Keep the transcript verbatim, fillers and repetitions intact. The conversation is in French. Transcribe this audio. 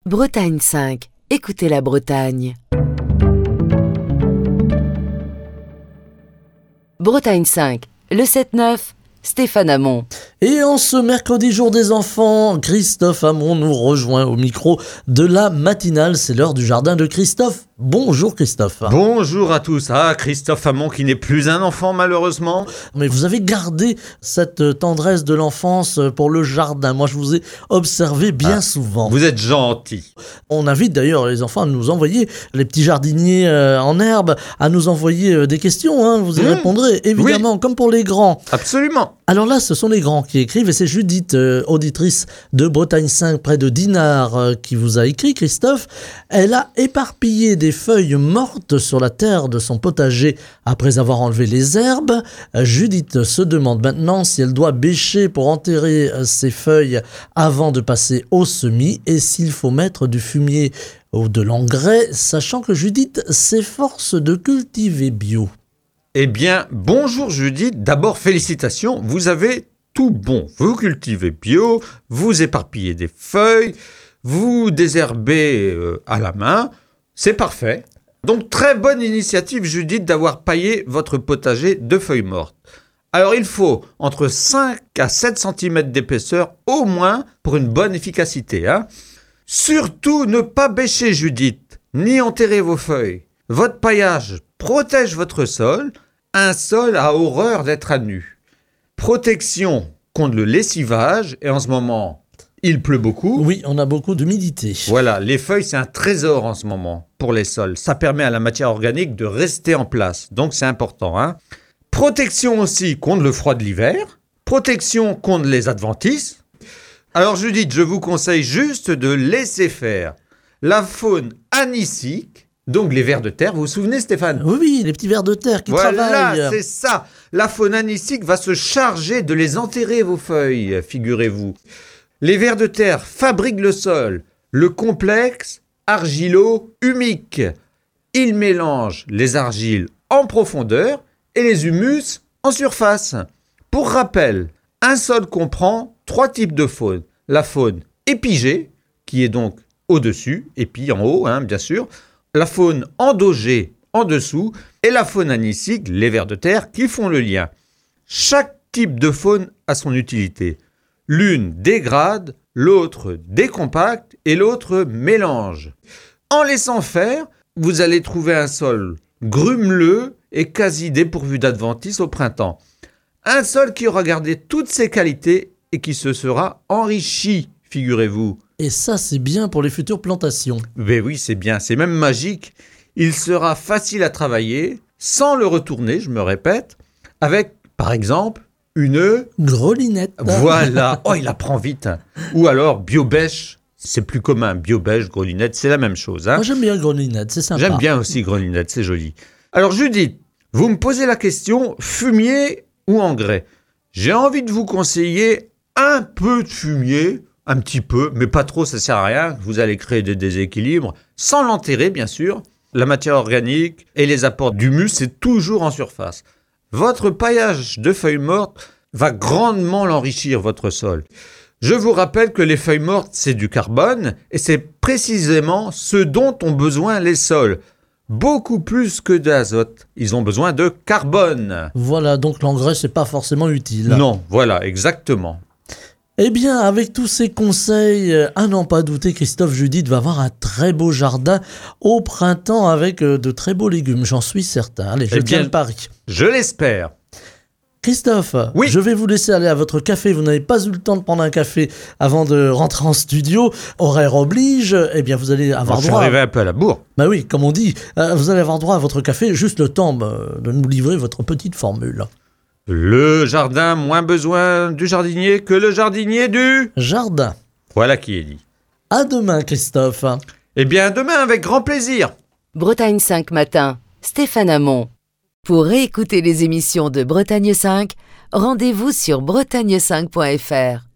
Bretagne cinq. Écoutez la Bretagne. Bretagne cinq. Le sept neuf. Stéphane Hamon. Et en ce mercredi jour des enfants, Christophe Hamon nous rejoint au micro de la matinale. C'est l'heure du jardin de Christophe. Bonjour Christophe. Bonjour à tous. Ah, Christophe Hamon qui n'est plus un enfant malheureusement. Mais vous avez gardé cette tendresse de l'enfance pour le jardin. Moi je vous ai observé bien ah, souvent. Vous êtes gentil. On invite d'ailleurs les enfants à nous envoyer, les petits jardiniers euh, en herbe, à nous envoyer euh, des questions. Hein. Vous y mmh. répondrez évidemment, oui. Comme pour les grands. Absolument. Alors là, ce sont les grands qui écrivent et c'est Judith, euh, auditrice de Bretagne cinq près de Dinard, euh, qui vous a écrit, Christophe. Elle a éparpillé des feuilles mortes sur la terre de son potager après avoir enlevé les herbes. Euh, Judith se demande maintenant si elle doit bêcher pour enterrer euh, ces feuilles avant de passer au semis et s'il faut mettre du fumier ou de l'engrais, sachant que Judith s'efforce de cultiver bio. Eh bien, bonjour Judith. D'abord, félicitations. Vous avez tout bon. Vous cultivez bio, vous éparpillez des feuilles, vous désherbez euh, à la main. C'est parfait. Donc, très bonne initiative, Judith, d'avoir paillé votre potager de feuilles mortes. Alors, il faut entre cinq à sept centimètres d'épaisseur au moins pour une bonne efficacité. Hein. Surtout, ne pas bêcher, Judith, ni enterrer vos feuilles. Votre paillage protège votre sol. Un sol a horreur d'être à nu. Protection contre le lessivage. Et en ce moment, il pleut beaucoup. Oui, on a beaucoup d'humidité. Voilà, les feuilles, c'est un trésor en ce moment pour les sols. Ça permet à la matière organique de rester en place. Donc, c'est important. Hein. Protection aussi contre le froid de l'hiver. Protection contre les adventices. Alors, Judith, je vous conseille juste de laisser faire la faune anicique. Donc les vers de terre, vous vous souvenez Stéphane ? Oui, oui, les petits vers de terre qui voilà, travaillent. Voilà, c'est ça. La faune anicique va se charger de les enterrer, vos feuilles, figurez-vous. Les vers de terre fabriquent le sol, le complexe argilo-humique. Ils mélangent les argiles en profondeur et les humus en surface. Pour rappel, un sol comprend trois types de faune. La faune épigée, qui est donc au-dessus, épi en haut, hein, bien sûr. La faune endogée en dessous et la faune anicique, les vers de terre, qui font le lien. Chaque type de faune a son utilité. L'une dégrade, l'autre décompacte et l'autre mélange. En laissant faire, vous allez trouver un sol grumeleux et quasi dépourvu d'adventices au printemps. Un sol qui aura gardé toutes ses qualités et qui se sera enrichi, figurez-vous. Et ça, c'est bien pour les futures plantations. Mais oui, c'est bien, c'est même magique. Il sera facile à travailler, sans le retourner, je me répète, avec, par exemple, une... grelinette. Voilà. Oh, il apprend vite. Ou alors, biobèche. C'est plus commun. Biobèche, grelinette, c'est la même chose. Hein. Moi, j'aime bien grelinette, c'est sympa. J'aime bien aussi grelinette, c'est joli. Alors, Judith, vous me posez la question, fumier ou engrais ? J'ai envie de vous conseiller un peu de fumier, un petit peu, mais pas trop, ça sert à rien. Vous allez créer des déséquilibres, sans l'enterrer, bien sûr. La matière organique et les apports d'humus, c'est toujours en surface. Votre paillage de feuilles mortes va grandement l'enrichir, votre sol. Je vous rappelle que les feuilles mortes, c'est du carbone, et c'est précisément ce dont ont besoin les sols. Beaucoup plus que d'azote. Ils ont besoin de carbone. Voilà, donc l'engrais, c'est pas forcément utile. Non, voilà, exactement. Eh bien, avec tous ces conseils, à n'en pas douter, Christophe Judith va avoir un très beau jardin au printemps avec de très beaux légumes, j'en suis certain. Allez, je eh tiens bien, le pari. Je l'espère. Christophe, oui. Je vais vous laisser aller à votre café. Vous n'avez pas eu le temps de prendre un café avant de rentrer en studio. Horaire oblige. Eh bien, vous allez avoir bon, droit... Je suis arrivé un peu à la bourre. Bah oui, comme on dit. Euh, vous allez avoir droit à votre café, juste le temps euh, de nous livrer votre petite formule. Le jardin, moins besoin du jardinier que le jardinier du... jardin. Voilà qui est dit. À demain, Christophe. Eh bien, à demain, avec grand plaisir. Bretagne cinq matin, Stéphane Hamon. Pour réécouter les émissions de Bretagne cinq, rendez-vous sur bretagne cinq point f r.